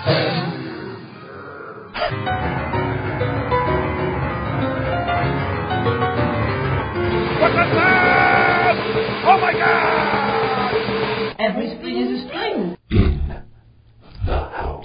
What was that? Oh my God! Every spring is a spring. In the house.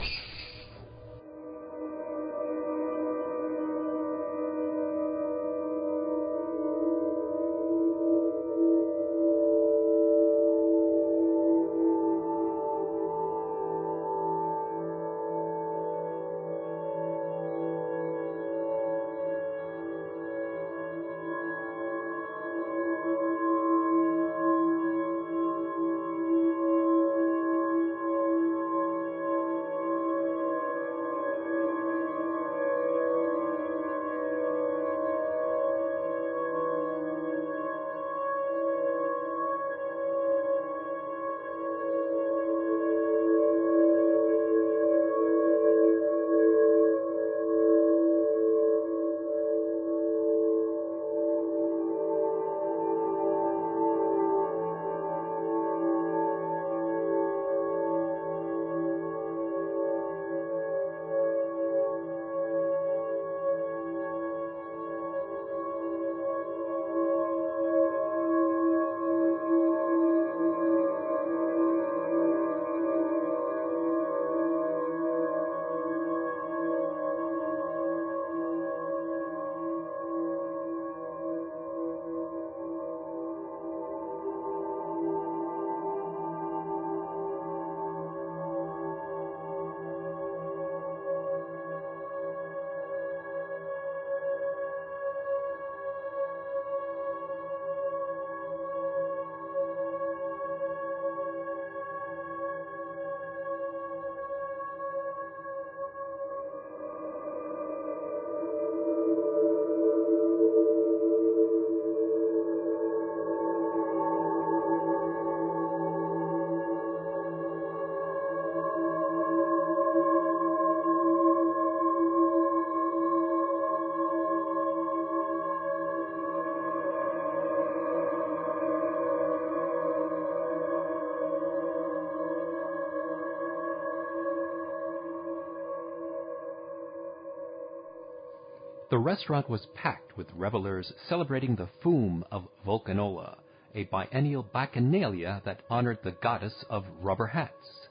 The restaurant was packed with revelers celebrating the Foom of Vulcanola, a biennial bacchanalia that honored the goddess of rubber hats.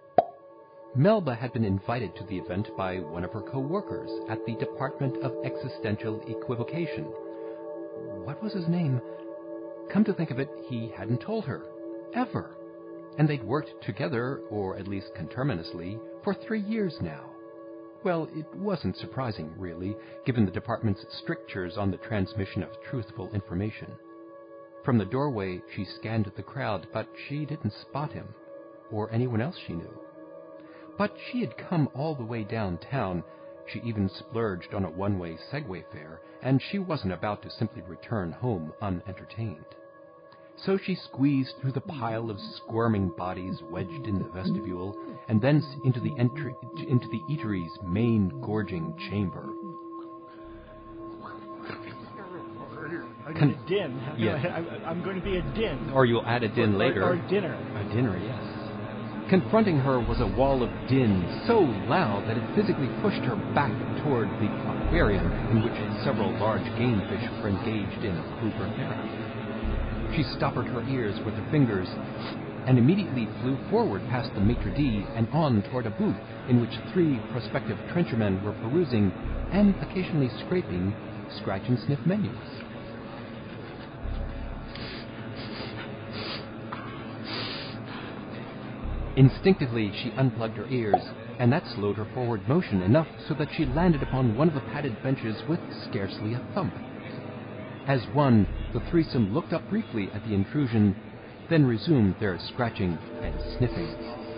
Melba had been invited to the event by one of her co-workers at the Department of Existential Equivocation. What was his name? Come to think of it, he hadn't told her. Ever. And they'd worked together, or at least conterminously, for 3 years now. Well, it wasn't surprising, really, given the department's strictures on the transmission of truthful information. From the doorway, she scanned the crowd, but she didn't spot him, or anyone else she knew. But she had come all the way downtown. She even splurged on a one-way Segway fare, and she wasn't about to simply return home unentertained. So she squeezed through the pile of squirming bodies wedged in the vestibule, and thence into the eatery's main gorging chamber. I'm going to din. Yeah. I'm going to be a din. Or you'll add a din later. Or dinner. A dinner, yes. Confronting her was a wall of din so loud that it physically pushed her back toward the aquarium in which several large game fish were engaged in croup-or-thera. She stoppered her ears with her fingers and immediately flew forward past the maitre d' and on toward a booth in which 3 prospective trenchermen were perusing and occasionally scraping scratch-and-sniff menus. Instinctively, she unplugged her ears, and that slowed her forward motion enough so that she landed upon one of the padded benches with scarcely a thump. As one, the threesome looked up briefly at the intrusion, then resumed their scratching and sniffing.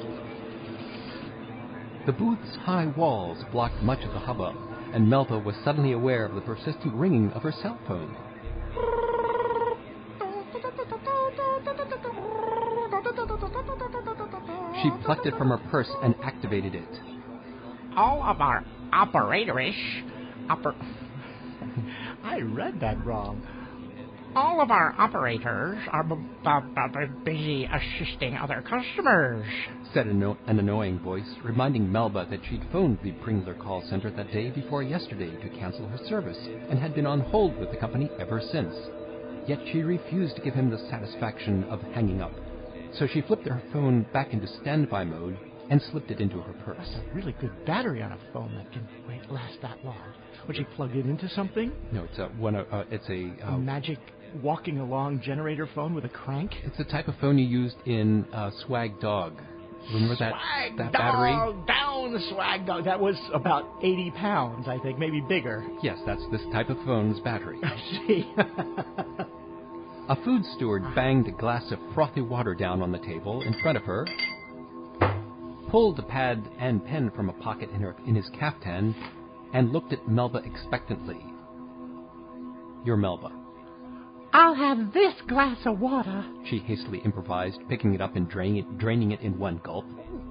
The booth's high walls blocked much of the hubbub, and Melba was suddenly aware of the persistent ringing of her cell phone. She plucked it from her purse and activated it. All of our operatorish... I read that wrong. All of our operators are busy assisting other customers. said an annoying voice, reminding Melba that she'd phoned the Pringler call center that day before yesterday to cancel her service and had been on hold with the company ever since. Yet she refused to give him the satisfaction of hanging up, so she flipped her phone back into standby mode and slipped it into her purse. That's a really good battery on a phone that can last that long. Would you plug it into something? No, it's a magic walking along generator phone with a crank? It's the type of phone you used in Swag Dog. Remember that Swag battery? Dog, down the Swag Dog. That was about 80 pounds, I think, maybe bigger. Yes, that's this type of phone's battery. I see. A food steward banged a glass of frothy water down on the table in front of her, pulled a pad and pen from a pocket in his caftan, and looked at Melba expectantly. You're Melba. I'll have this glass of water. She hastily improvised, picking it up and draining it in one gulp.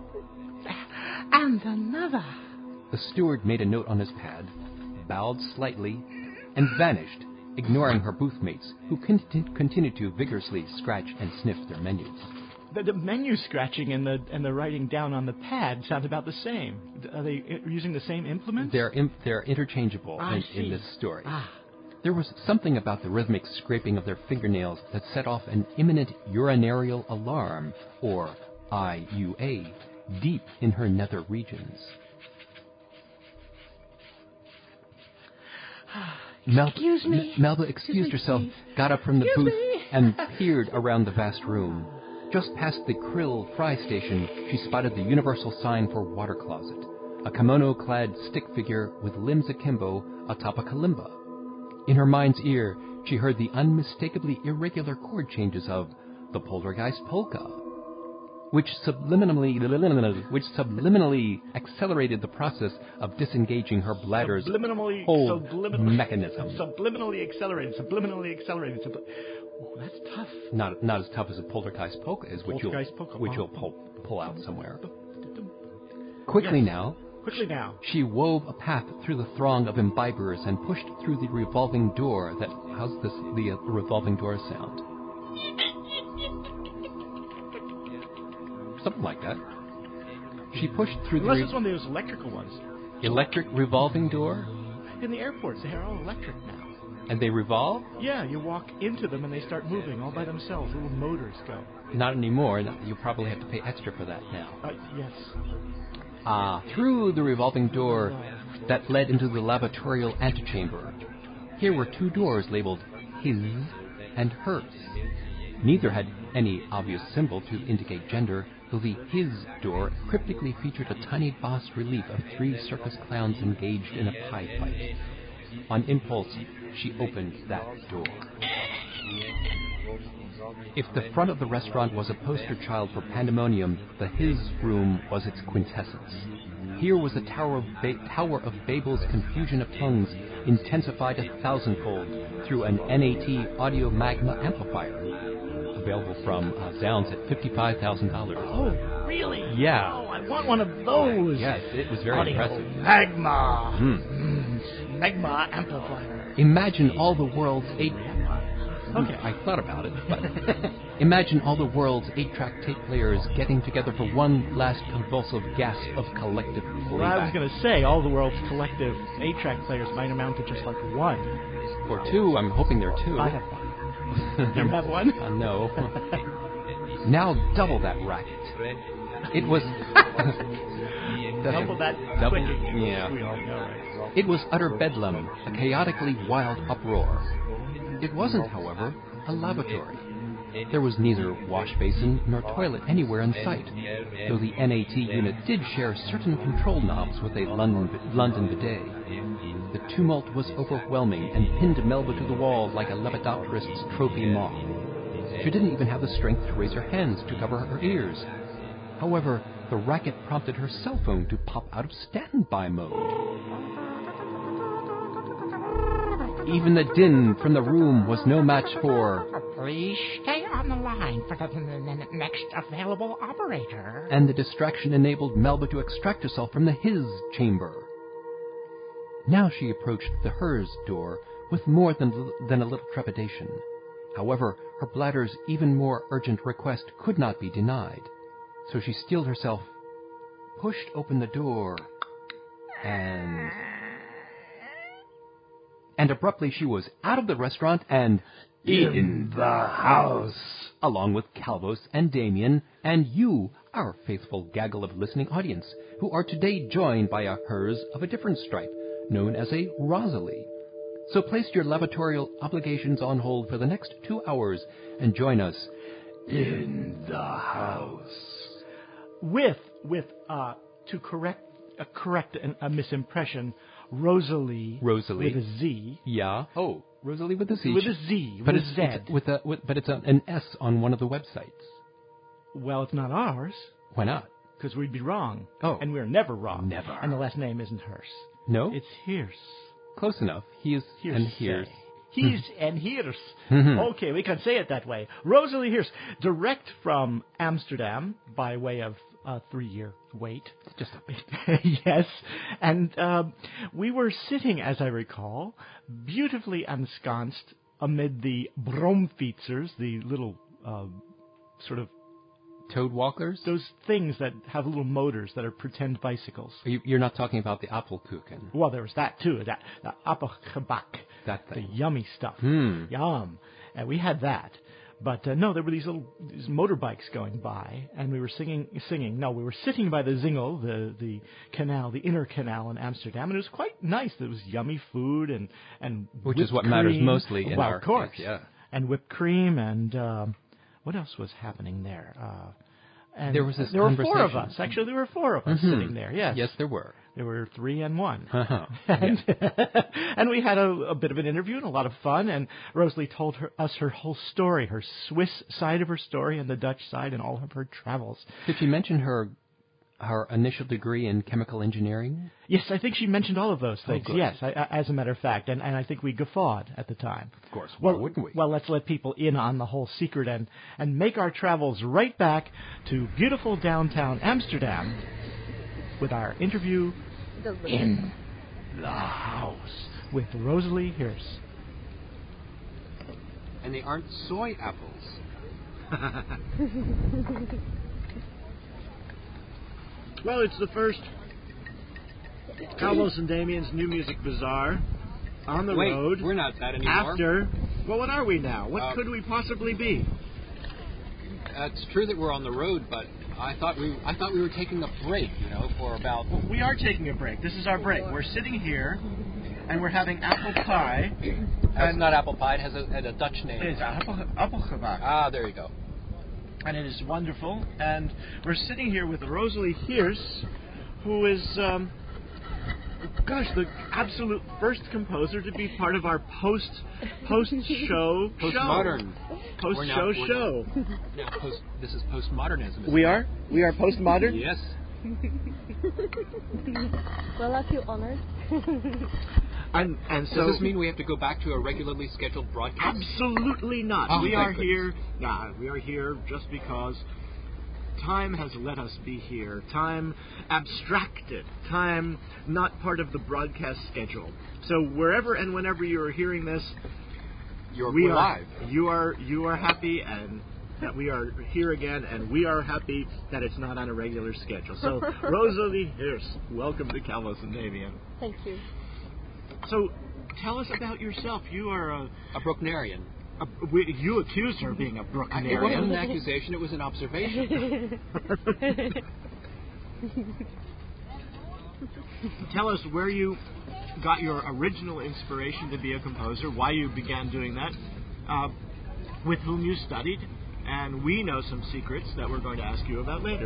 And another. The steward made a note on his pad, bowed slightly, and vanished, ignoring her booth mates, who continued to vigorously scratch and sniff their menus. The menu scratching and the writing down on the pad sound about the same. Are they using the same implements? They're interchangeable in this story. There was something about the rhythmic scraping of their fingernails that set off an imminent urinarial alarm, or IUA, deep in her nether regions. Excuse me? Melba excused herself, got up from the booth, and peered around the vast room. Just past the Krill fry station, she spotted the universal sign for water closet, a kimono-clad stick figure with limbs akimbo atop a kalimba. In her mind's ear, she heard the unmistakably irregular chord changes of the Poltergeist Polka, which subliminally accelerated the process of disengaging her bladder's whole mechanism. Subliminally accelerated. Oh, that's tough. Not as tough as a Poltergeist Polka is, which you'll pull out somewhere. Quickly now, she wove a path through the throng of imbibers and pushed through the revolving door that... How's the revolving door sound? Something like that. She pushed through Unless it's one of those electrical ones. Electric revolving door? In the airports, they're all electric now. And they revolve? Yeah, you walk into them and they start moving all by themselves. Little motors go. Not anymore. You probably have to pay extra for that now. Yes. Through the revolving door that led into the laboratorial antechamber. Here were two doors labeled his and hers. Neither had any obvious symbol to indicate gender, though the his door cryptically featured a tiny bas relief of three circus clowns engaged in a pie fight. On impulse, she opened that door. If the front of the restaurant was a poster child for pandemonium, the his room was its quintessence. Here was the Tower of Babel's confusion of tongues, intensified 1,000-fold through an NAT Audio Magma amplifier, available from Downs at $55,000. Oh, really? Yeah. Oh, I want one of those. Yes, it was very impressive. Magma. Magma amplifier. Imagine all the world's Okay, I thought about it, but imagine all the world's 8-track tape players getting together for one last convulsive gasp of collective playback. Well, I was going to say, all the world's collective 8-track players might amount to just like one. Or two, I'm hoping there are two. I have one. You have one? No. Now double that racket. It was... double that clicking. Yeah. We all know, right? It was utter bedlam, a chaotically wild uproar. It wasn't, however, a lavatory. There was neither wash basin nor toilet anywhere in sight, though the NAT unit did share certain control knobs with a London bidet. The tumult was overwhelming and pinned Melba to the wall like a lepidopterist's trophy moth. She didn't even have the strength to raise her hands to cover her ears. However, the racket prompted her cell phone to pop out of standby mode. Even the din from the room was no match for... Please stay on the line for the next available operator. And the distraction enabled Melba to extract herself from the his chamber. Now she approached the hers door with more than a little trepidation. However, her bladder's even more urgent request could not be denied. So she steeled herself, pushed open the door, and abruptly she was out of the restaurant and In the house. along with Calvos and Damien and you, our faithful gaggle of listening audience, who are today joined by a hers of a different stripe, known as a Rosalie. So place your lavatorial obligations on hold for the next 2 hours and join us In the house. With to correct a misimpression, Rosalie with a Z. Yeah. Oh, Rosalie with a Z. With a Z, But with it's, a Z. but it's an S on one of the websites. Well, it's not ours, Why not? because we'd be wrong. Oh. And we're never wrong. Never. And the last name isn't hers. No? It's Hears. Close enough. He is and hears. He's and hears. Mhm. Okay, we can say it that way. Rosalie Hears, direct from Amsterdam by way of a 3-year wait. Just a bit. Yes. And we were sitting, as I recall, beautifully ensconced amid the bromfietsers, the little sort of Toad walkers? those things that have little motors that are pretend bicycles. You're not talking about the Apfelkuchen. Well, there was that too, the appelgebak, That the thing. yummy stuff. Yum. And we had that. But no, there were these motorbikes going by, and we were singing. No, we were sitting by the Zingel, the canal, the inner canal in Amsterdam, and it was quite nice. There was yummy food and Which whipped is what matters cream. mostly in well, our of course, case, yeah. And whipped cream and what else was happening there? And There was this there were 4 of conversation. us. Actually, there were 4 of us sitting there. Yes. Yes, there were. There were 3 and 1. Uh-huh. And, and we had a bit of an interview and a lot of fun, and Rosalie told us her whole story, her Swiss side of her story and the Dutch side and all of her travels. Did she mention her initial degree in chemical engineering? Yes, I think she mentioned all of those things. good. Yes, as a matter of fact, and I think we guffawed at the time. Of course. Why wouldn't we? Well, let's let people in on the whole secret and make our travels right back to beautiful downtown Amsterdam with our interview in the house with Rosalie Hears. And they aren't soy apples. Well, it's the first Carlos and Damien's New Music Bazaar on the road. We're not that anymore. After, well, what are we now? What could we possibly be? It's true that we're on the road, but I thought we were taking a break, for about... We are taking a break. This is our break. We're sitting here, and we're having apple pie. It's not apple pie. It has a Dutch name. It's appelgebak. Ah, there you go. And it is wonderful. And we're sitting here with Rosalie Hears, who is, the absolute first composer to be part of our post-show Postmodern. Post-show show. No, this is postmodernism. We are? We are postmodern? Yes. Well, I feel honored. And Does so... this mean we have to go back to a regularly scheduled broadcast? Absolutely not. Oh, we thank are here. We are here just because time has let us be here. Time abstracted. Time not part of the broadcast schedule. So wherever and whenever you are hearing this, We're live. You are happy and that we are here again, and we are happy that it's not on a regular schedule. So Rosalie Hears, welcome to Calvos and Damien. Thank you. So tell us about yourself. You are A Brucknerian. you accused her of being a It Brucknerian. wasn't an accusation, it was an observation. Tell us where you got your original inspiration to be a composer, why you began doing that, with whom you studied, and we know some secrets that we're going to ask you about later.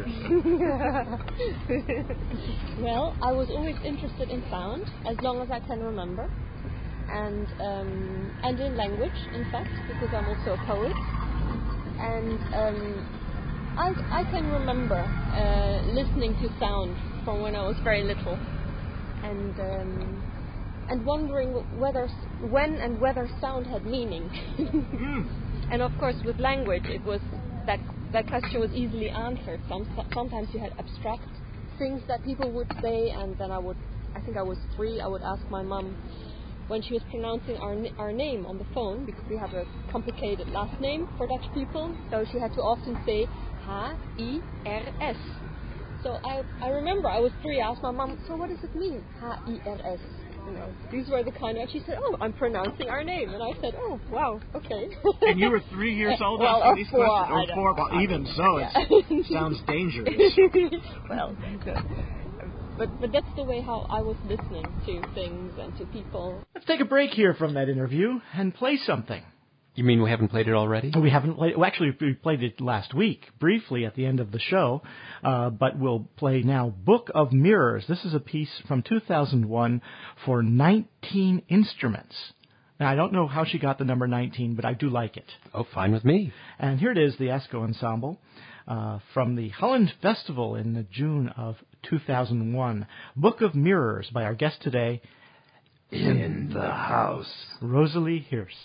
Well, I was always interested in sound, as long as I can remember, and in language, in fact, because I'm also a poet. And I can remember listening to sound from when I was very little, and wondering whether sound had meaning. And of course, with language, it was that question was easily answered. Sometimes you had abstract things that people would say, and then I think I was 3. I would ask my mom, when she was pronouncing our name on the phone, because we have a complicated last name for Dutch people, so she had to often say H-I-R-S. So I remember I was 3, I asked my mom, so what does it mean, H-I-R-S? You know, these were the kind of, she said, oh, I'm pronouncing our name. And I said, oh, wow, okay. And you were 3 years old well, asking these 4, questions? Or 4, well, even so, yeah. it sounds dangerous. Well, but that's the way how I was listening to things and to people. Let's take a break here from that interview and play something. You mean we haven't played it already? We haven't played. Well, actually, we played it last week, briefly at the end of the show, but we'll play now Book of Mirrors. This is a piece from 2001 for 19 instruments. Now, I don't know how she got the number 19, but I do like it. Oh, fine with me. And here it is, the ESCO Ensemble, from the Holland Festival in June of 2001. Book of Mirrors by our guest today, In the house. Rosalie Hirst.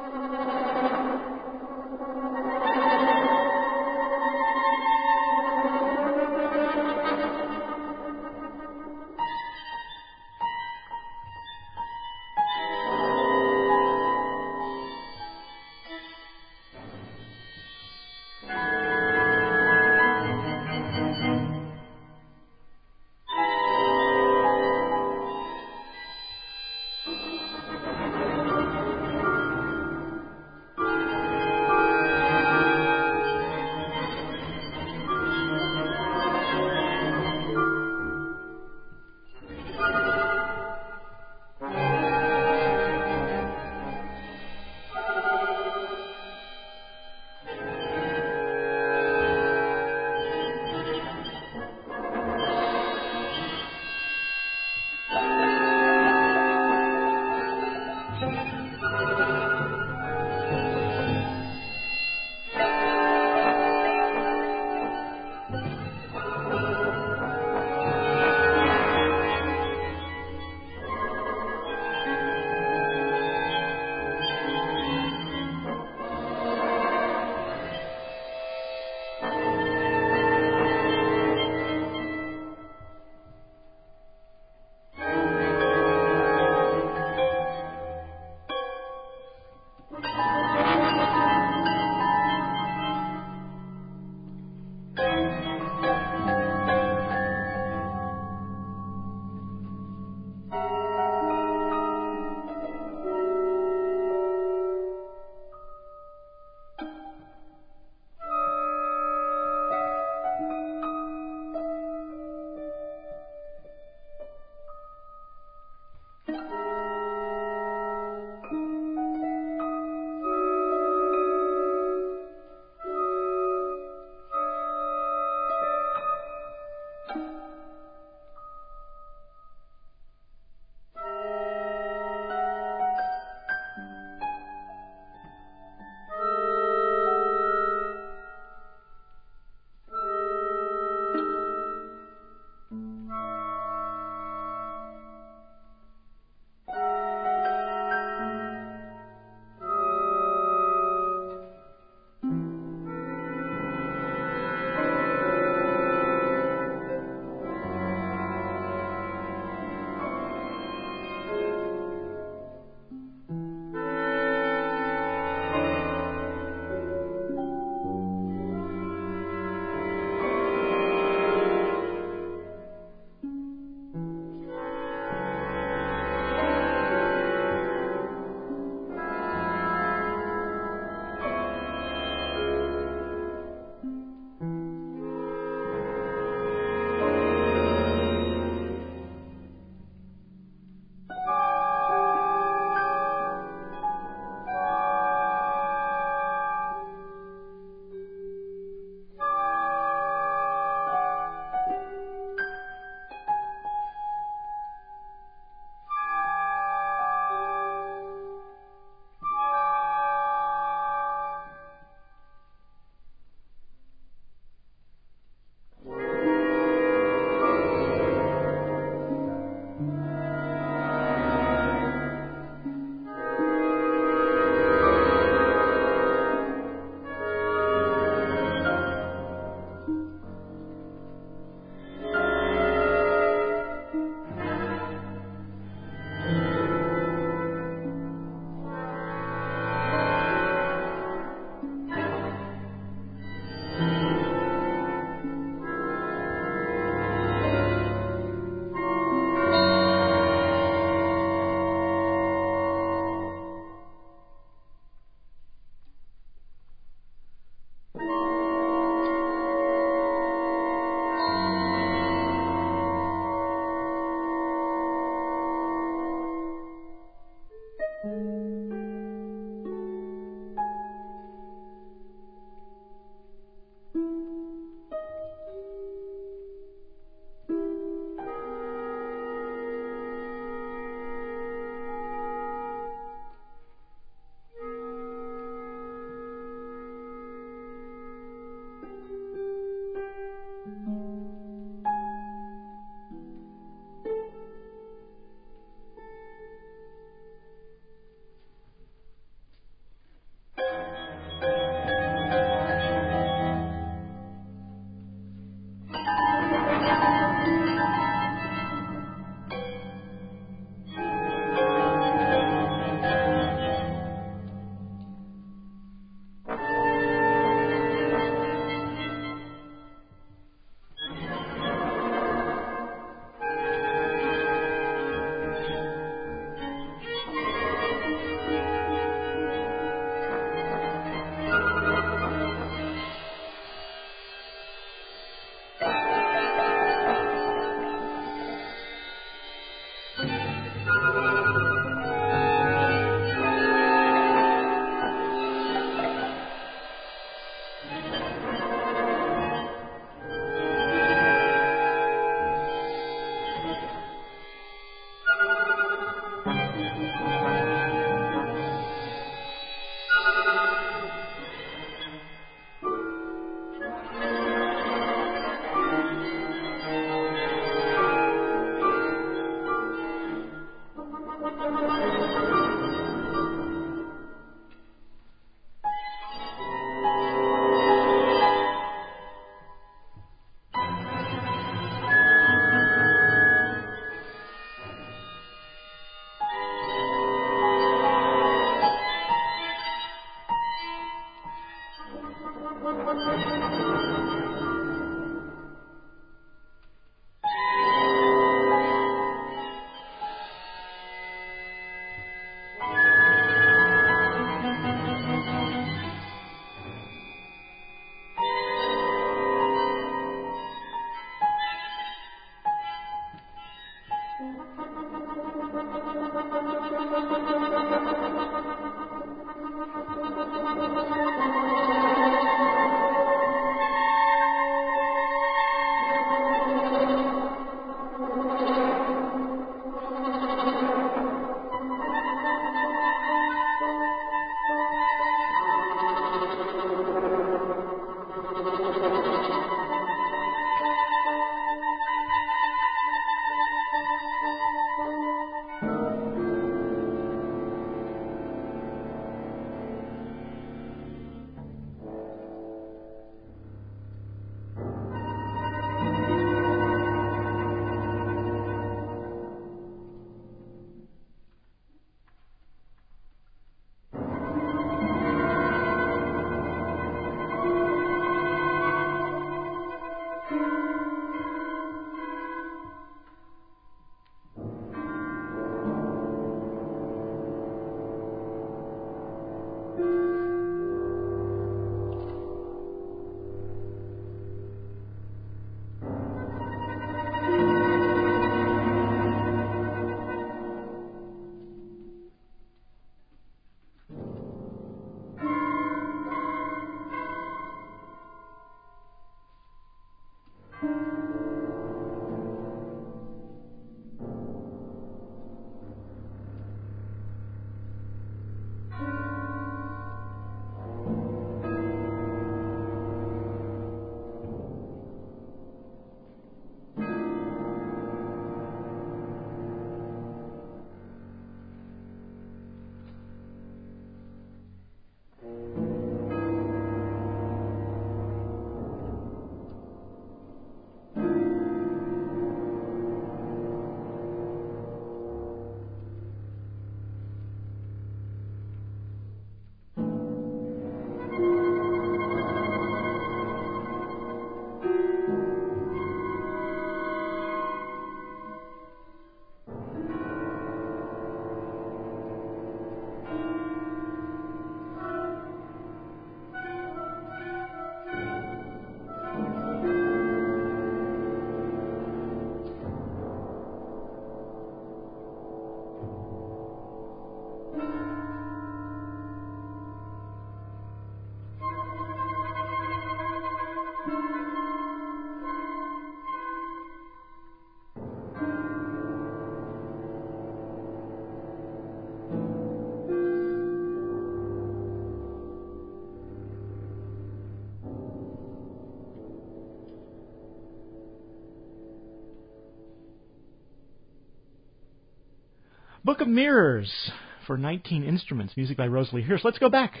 Book of Mirrors for 19 instruments, music by Rosalie Hirsch. Let's go back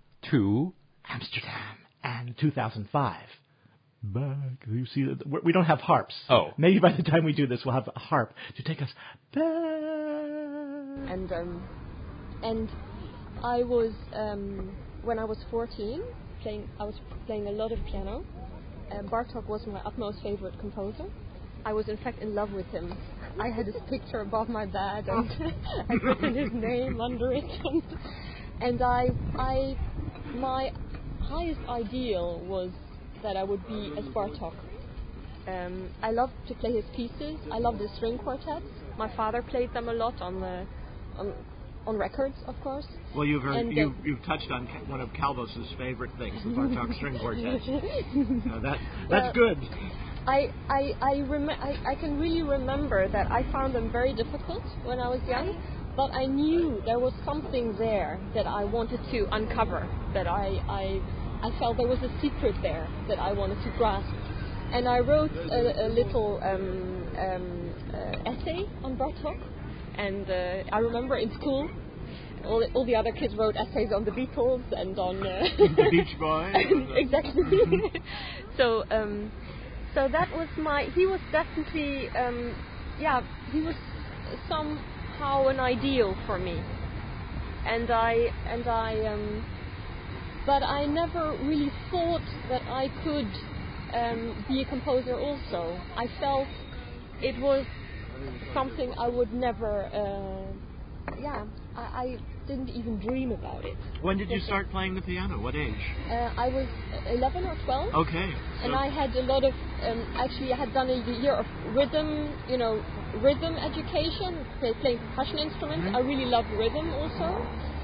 to Amsterdam and 2005. Back, you see, we don't have harps. Oh. Maybe by the time we do this, we'll have a harp to take us back. And I was when I was 14, I was playing a lot of piano. Bartók was my utmost favorite composer. I was in fact in love with him. I had his picture above my bed, and I'd written his name under it. And my highest ideal was that I would be as Bartók. I loved to play his pieces. I loved the string quartets. My father played them a lot on records, of course. Well, you've touched on one of Calvos's favorite things, the Bartók string quartet. That's good. I can really remember that I found them very difficult when I was young, but I knew there was something there that I wanted to uncover, that I felt there was a secret there that I wanted to grasp. And I wrote a little essay on Bartók, and I remember in school all the other kids wrote essays on the Beatles and on the Beach Boys. Exactly. So that was he was definitely he was somehow an ideal for me, but I never really thought that I could be a composer also. I felt it was something I would never I didn't even dream about it. When did you start playing the piano? What age? I was 11 or 12. Okay. And I had a lot of, actually I had done a year of rhythm education, playing percussion instruments. Mm-hmm. I really loved rhythm also.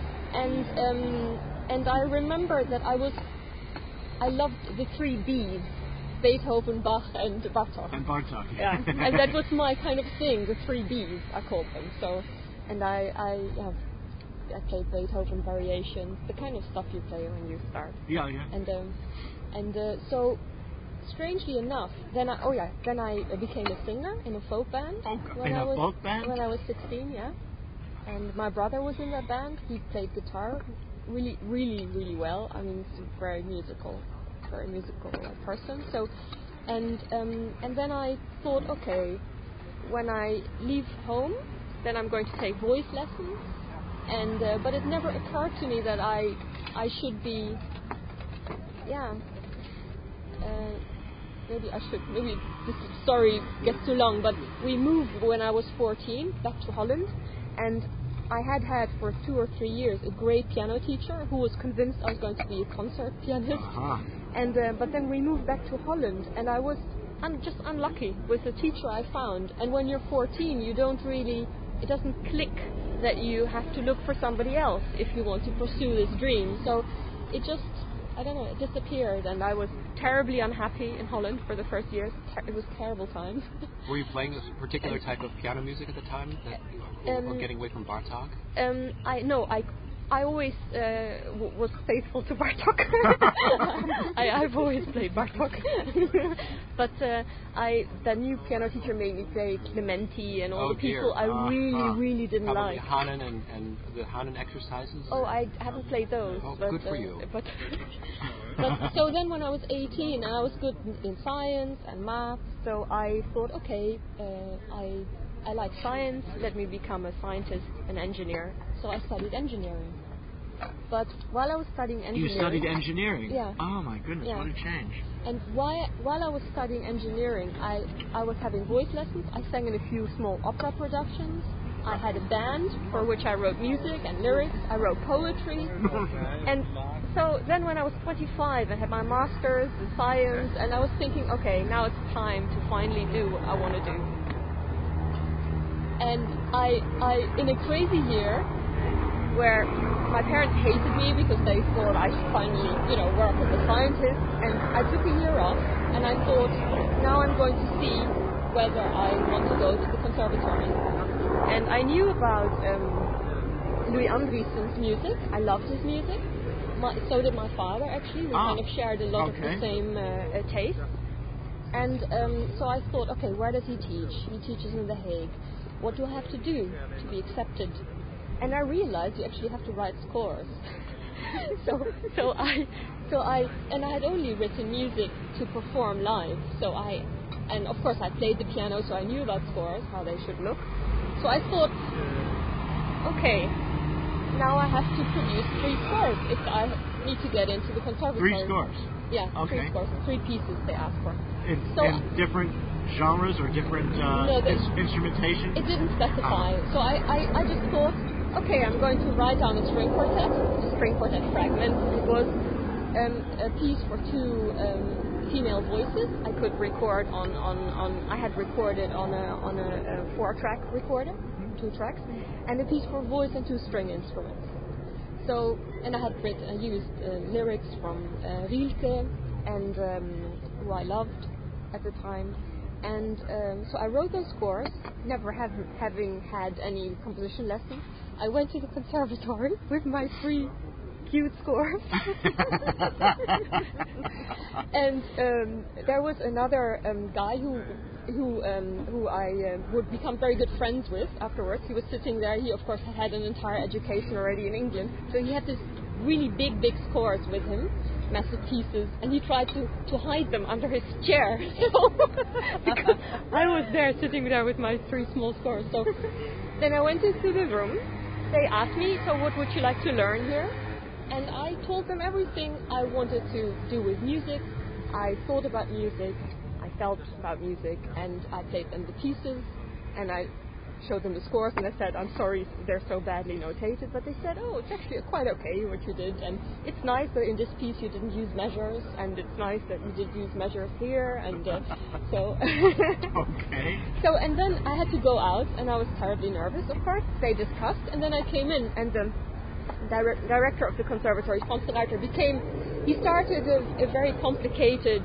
And I remember that I loved the 3 Bs, Beethoven, Bach, and Bartók. And Bartók. Yeah. And that was my kind of thing, the 3 Bs, I called them. So, and I played Beethoven variations, the kind of stuff you play when you start. Yeah. And so, strangely enough, then I became a singer in a folk band. Folk band? When I was 16, yeah. And my brother was in that band. He played guitar really, really, really well. I mean, he's a very musical person. So, and then I thought, okay, when I leave home, then I'm going to take voice lessons. And but it never occurred to me that I should be maybe this story gets too long, but we moved when I was 14 back to Holland, and I had for 2 or 3 years a great piano teacher who was convinced I was going to be a concert pianist. And but then we moved back to Holland, and I'm just unlucky with the teacher I found. And when you're 14, you don't really, it doesn't click that you have to look for somebody else if you want to pursue this dream. So it just, I don't know, it disappeared, and I was terribly unhappy in Holland for the first years. It was a terrible time. Were you playing this particular type of piano music at the time, or getting away from Bartók? I always was faithful to Bartók. I've always played Bartók. But the new piano teacher made me play Clementi and all the people I really didn't probably like. Hanen and the Hanen exercises? Oh, I haven't played those. Oh, but, good for you. But so then when I was 18 and I was good in science and math, so I thought, okay, I like science, let me become a scientist, an engineer. So I studied engineering. But while I was studying engineering... You studied engineering? Yeah. Oh my goodness, what a change. And while I was studying engineering, I was having voice lessons. I sang in a few small opera productions. I had a band for which I wrote music and lyrics. I wrote poetry. And so then when I was 25, I had my master's in science, and I was thinking, okay, now it's time to finally do what I want to do. And I in a crazy year, where my parents hated me because they thought I should finally, work as a scientist, and I took a year off, and I thought, now I'm going to see whether I want to go to the conservatory. And I knew about Louis Andriessen's music. I loved his music. So did my father, actually. We kind of shared a lot of the same tastes. And so I thought, okay, where does he teach? He teaches in The Hague. What do I have to do to be accepted? And I realized you actually have to write scores. so I had only written music to perform live. And of course I played the piano, so I knew about scores, how they should look. So I thought, okay, now I have to produce 3 scores if I need to get into the conservatory. 3 scores? Yeah, okay. 3 scores, 3 pieces they asked for. In different genres or different instrumentation? It didn't specify. So I just thought, okay, I'm going to write down a string quartet fragment. It was a piece for 2 female voices. I could record I had recorded on a 4-track recorder, 2 tracks, and a piece for voice and 2 string instruments. So, and I had used lyrics from Rilke and who I loved at the time. And so I wrote those scores, never having had any composition lessons. I went to the conservatory with my 3 cute scores. And there was another guy who I would become very good friends with afterwards. He was sitting there. He, of course, had an entire education already in England. So he had this really big scores with him, massive pieces, and he tried to hide them under his chair. So because I was there sitting there with my 3 small scores. So then I went into the room. They asked me, so what would you like to learn here? And I told them everything I wanted to do with music. I thought about music, I felt about music, and I played them the pieces, and I showed them the scores, and I said, I'm sorry they're so badly notated, but they said, oh, it's actually quite okay what you did, and it's nice that in this piece you didn't use measures, and it's nice that you did use measures here, and so... Okay. So, and then I had to go out, and I was terribly nervous, of course. They discussed, and then I came in, and the director of the conservatory, Frans de Ruiter, he started a very complicated,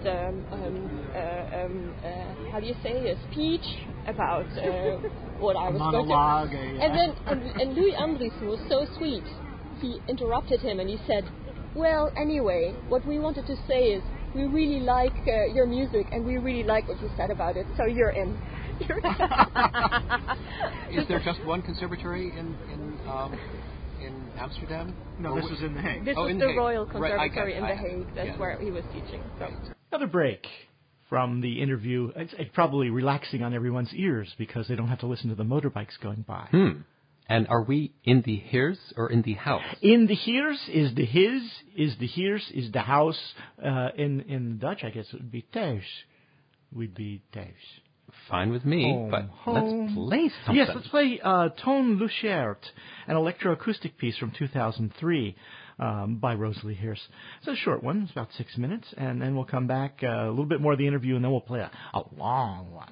how do you say, a speech about what I was monologue, going to... And then Louis Andriessen was so sweet. He interrupted him and he said, well, anyway, what we wanted to say is we really like your music and we really like what you said about it, so you're in. Is there just one conservatory in Amsterdam? No, this is in The Hague. This was in the Hague. Royal Conservatory Right, in The Hague. That's where he was teaching. So. Another break from the interview. It's probably relaxing on everyone's ears because they don't have to listen to the motorbikes going by. And are we in the Heers or in the house? In the Heers is the his, is the Heers is the house. In Dutch, I guess it would be thuis. we'd be Dave's. Fine with me, Home, but home. let's play something. Yes, let's play Ton Luchert, an electroacoustic piece from 2003 by Rosalie Hirst. It's a short one. It's about 6 minutes, and then we'll come back a little bit more of the interview, and then we'll play a long one.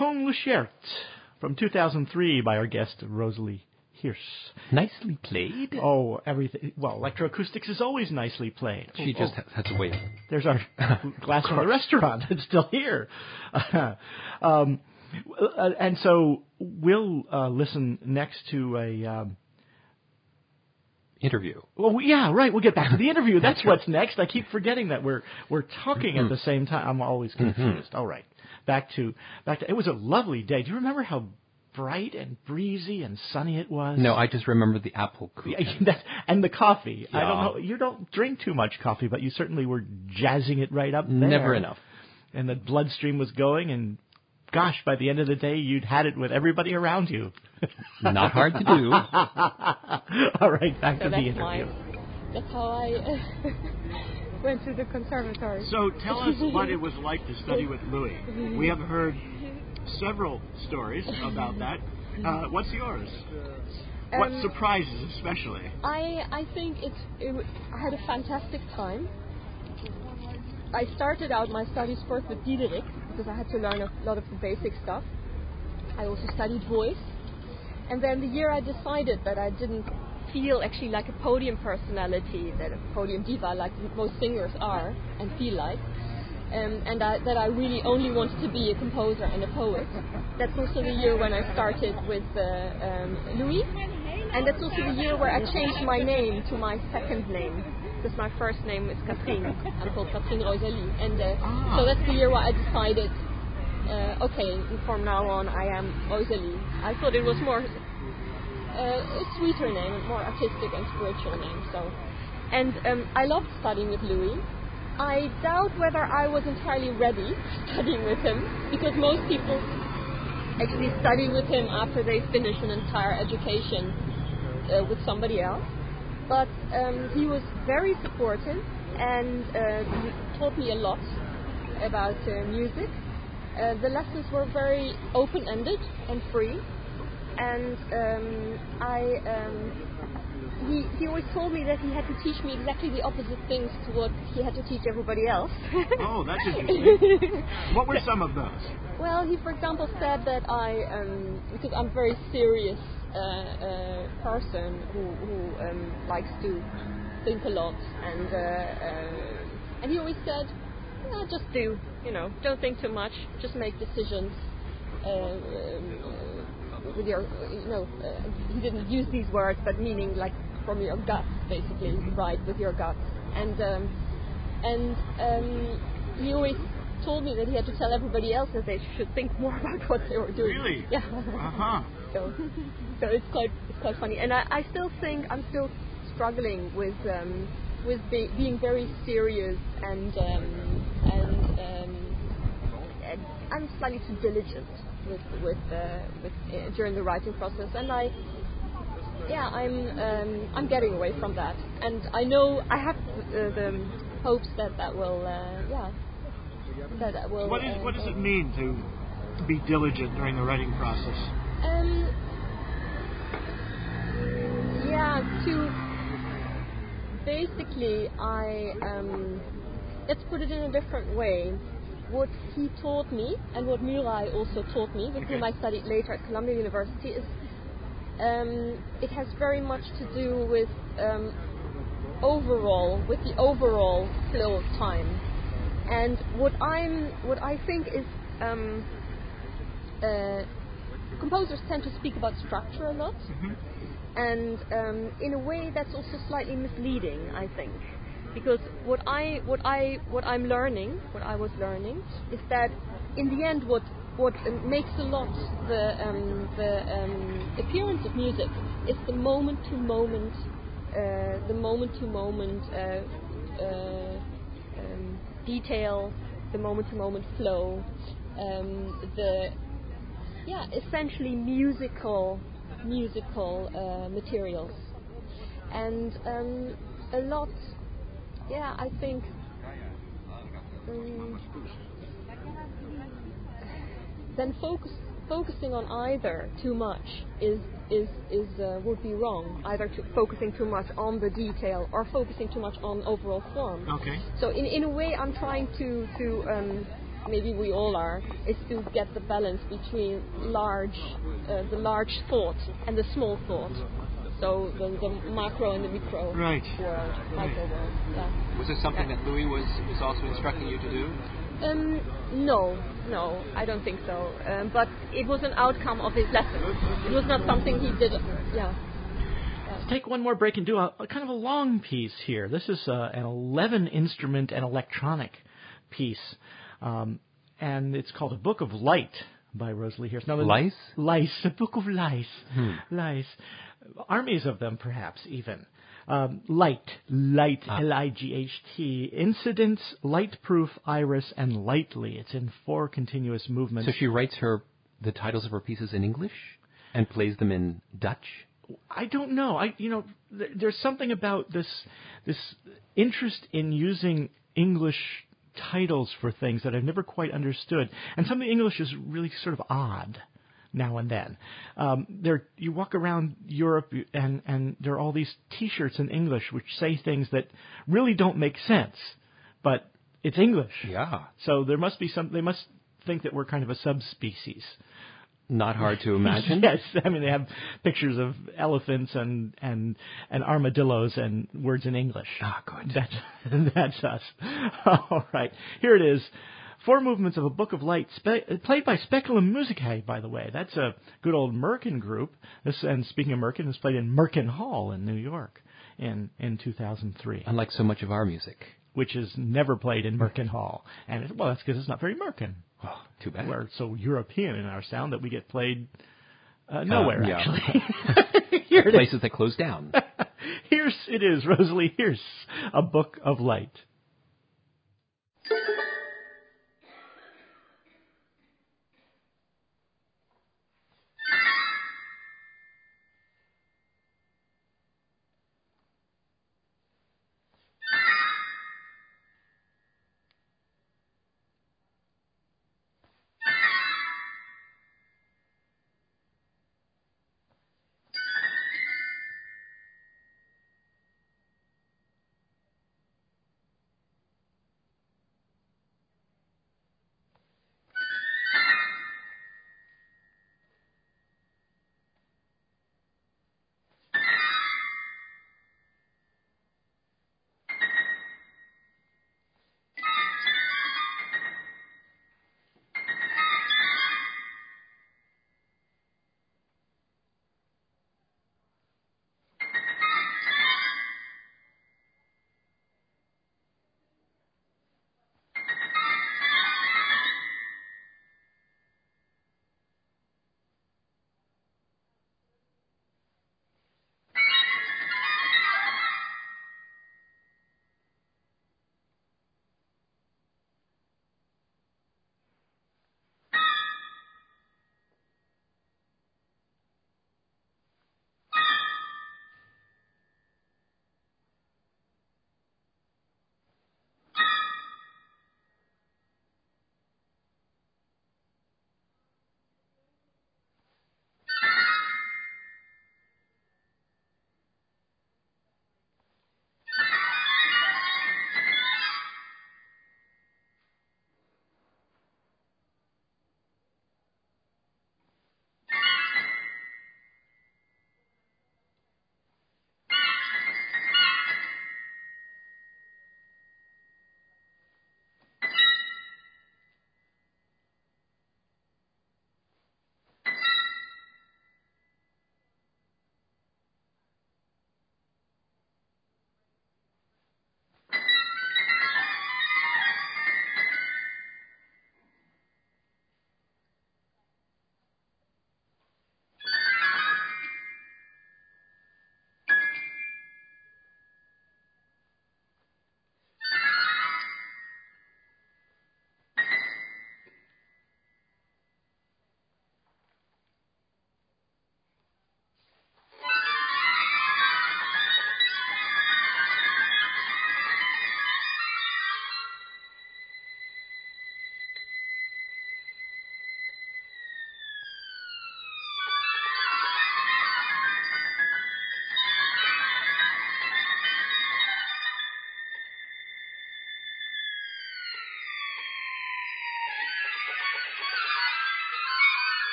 Ton Luchert from 2003 by our guest, Rosalie Hirsch. Nicely played. Oh, everything. Well, electroacoustics is always nicely played. She just has to wait. There's our glass from the restaurant. It's still here. And so we'll listen next to a... interview. Well, yeah, right. We'll get back to the interview. That's what's next. I keep forgetting that we're talking at the same time. I'm always confused. All right. Back to. It was a lovely day. Do you remember how bright and breezy and sunny it was? No, I just remember the apple cookies. And the coffee. Yeah. I don't know. You don't drink too much coffee, but you certainly were jazzing it right up there. Never enough. And the bloodstream was going, and gosh, by the end of the day, you'd had it with everybody around you. Not hard to do. All right, back to the interview. That's how I went to the conservatory. So tell us what it was like to study with Louis. We have heard several stories about that. What's yours? What surprises especially? I think I had a fantastic time. I started out my studies first with Diederik because I had to learn a lot of the basic stuff. I also studied voice. And then the year I decided that I didn't feel actually like a podium personality, that a podium diva like most singers are and feel like, and that I really only wanted to be a composer and a poet. That's also the year when I started with Louis, and that's also the year where I changed my name to my second name, because my first name is Catherine. I'm called Catherine Rosalie, and so that's the year where I decided, okay, from now on I am Rosalie. I thought it was more a sweeter name, a more artistic and spiritual name. So, and I loved studying with Louis. I doubt whether I was entirely ready studying with him, because most people actually study with him after they finish an entire education with somebody else. But he was very supportive, and he taught me a lot about music. The lessons were very open-ended and free, and he always told me that he had to teach me exactly the opposite things to what he had to teach everybody else. Oh, that's interesting. What were some of those? Well, he, for example, said that because I'm a very serious person who likes to think a lot, and he always said, just do, don't think too much, just make decisions with your, he didn't use these words, but meaning like from your gut, basically, right, with your gut. And he always told me that he had to tell everybody else that they should think more about what they were doing. Really? Yeah. Uh-huh. So it's quite funny, and I still think I'm still struggling with being very serious and I'm slightly too diligent with during the writing process, and I'm getting away from that, and I know I have the hopes that will that will. What does it mean to be diligent during the writing process? Basically, let's put it in a different way. What he taught me, and what Murai also taught me, with whom I studied later at Columbia University, is it has very much to do with the overall flow of time. And what I think is composers tend to speak about structure a lot, and in a way that's also slightly misleading, I think. Because what I was learning is that in the end what makes a lot the appearance of music is the moment to moment detail, the moment to moment flow, essentially musical materials, and a lot. Yeah, I think then focusing on either too much would be wrong. Either focusing too much on the detail or focusing too much on overall form. Okay. So in a way, I'm trying to maybe we all are, is to get the balance between the large thought and the small thought. So the macro and the micro right. world, micro world. Yeah. Was this something that Louis was also instructing you to do? No, I don't think so. But it was an outcome of his lesson. It was not something he did. Yeah. Let's take one more break and do a kind of a long piece here. This is an 11-instrument and electronic piece, and it's called A Book of Light by Rosalie Hirst. Now, Lice? Lice, A Book of Lice. Lice. Armies of them, perhaps, even. Light, L-I-G-H-T, Incidents, Light-Proof, Iris, and Lightly. It's in 4 continuous movements. So she writes the titles of her pieces in English and plays them in Dutch? I don't know. There's something about this interest in using English titles for things that I've never quite understood. And some of the English is really sort of odd now and then. You walk around Europe and there are all these T-shirts in English which say things that really don't make sense, but it's English. Yeah. So there must be they must think that we're kind of a subspecies. Not hard to imagine. Yes, I mean they have pictures of elephants and armadillos and words in English. Ah, good. That's us. All right, here it is. 4 movements of A Book of Light, played by Speculum Musicae, by the way. That's a good old Merkin group. And speaking of Merkin, it's played in Merkin Hall in New York in 2003. Unlike so much of our music. Which is never played in Merkin Hall. And that's because it's not very Merkin. Oh, too bad. We're so European in our sound that we get played nowhere, actually. Here places that close down. Here's it is, Rosalie. Here's A Book of Light.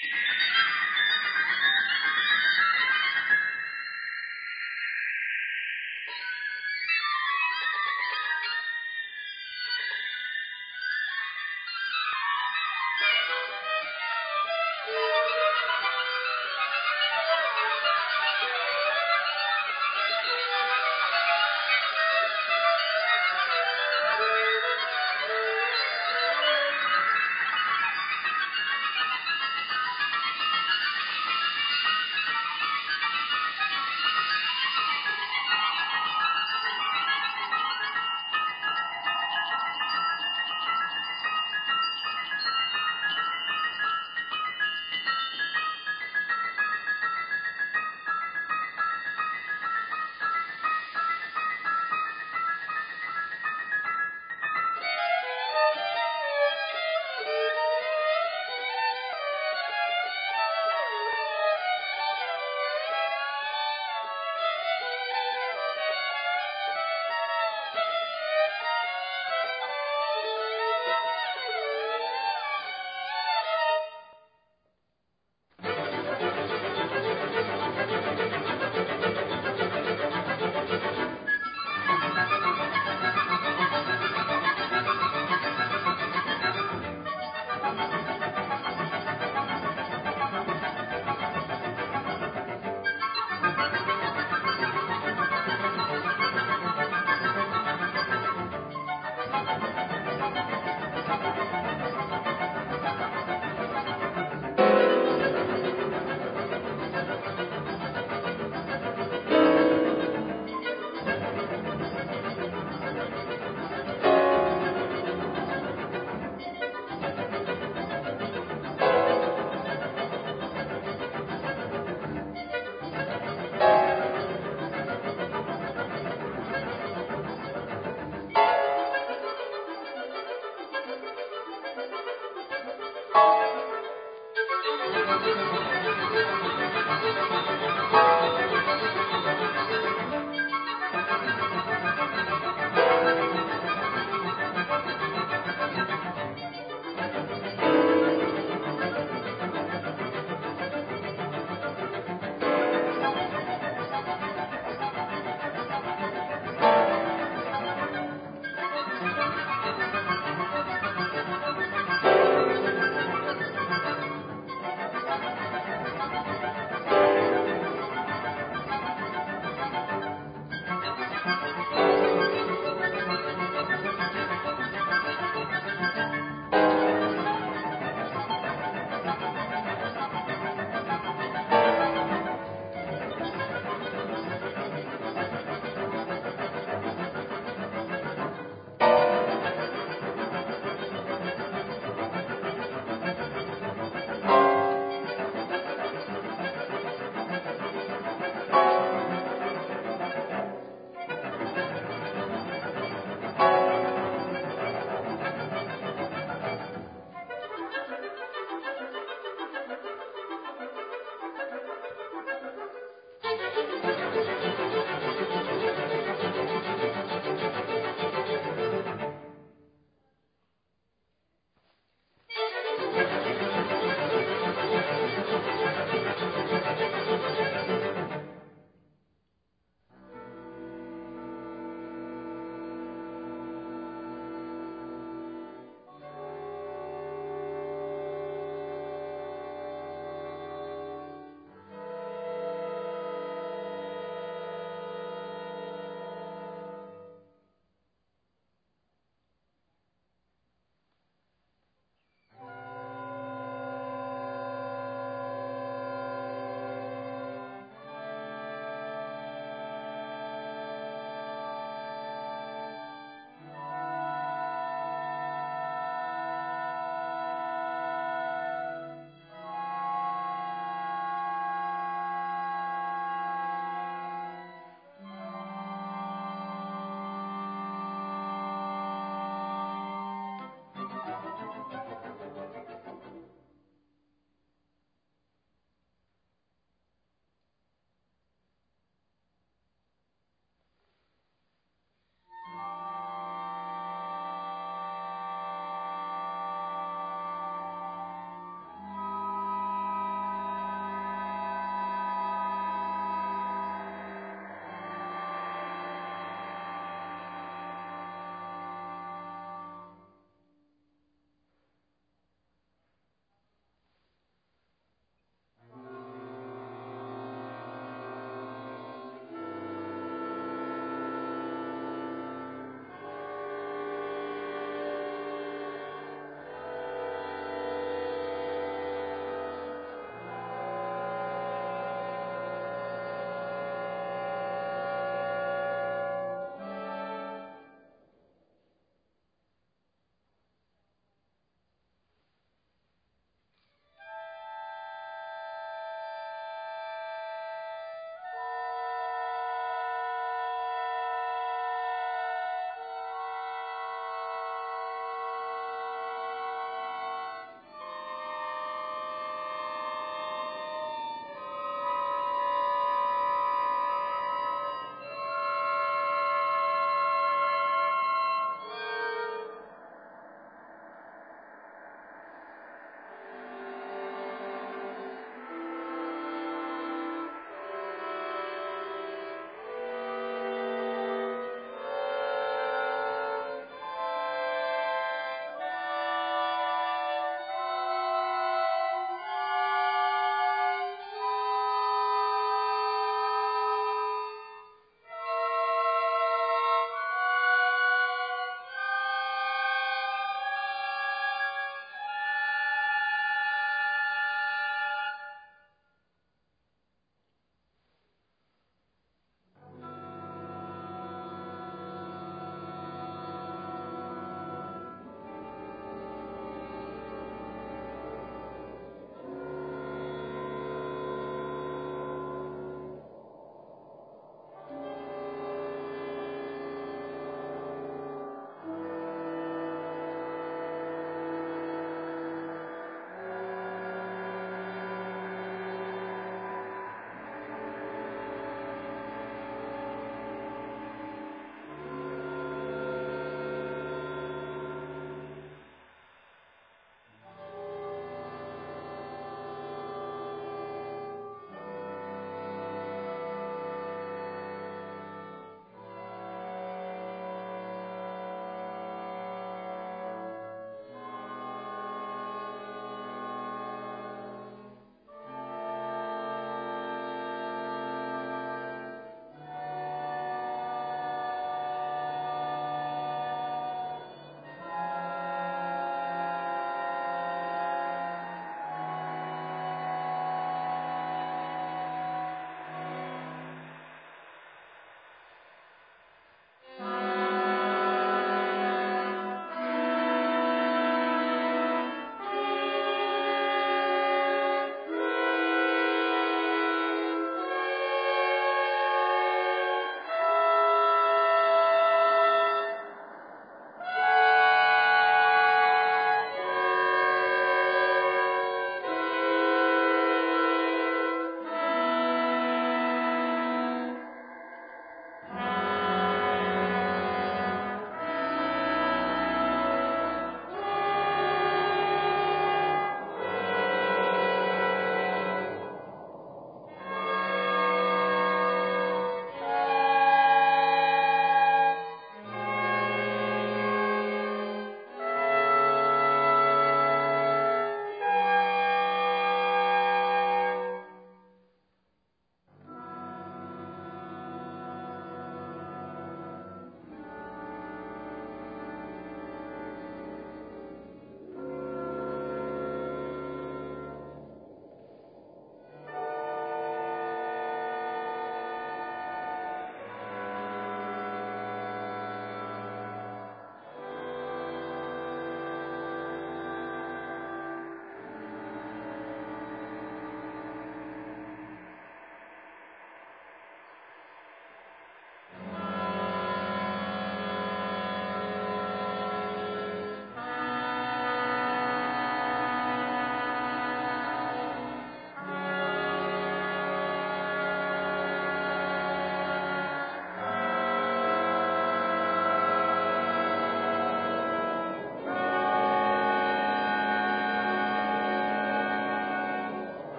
Thank you.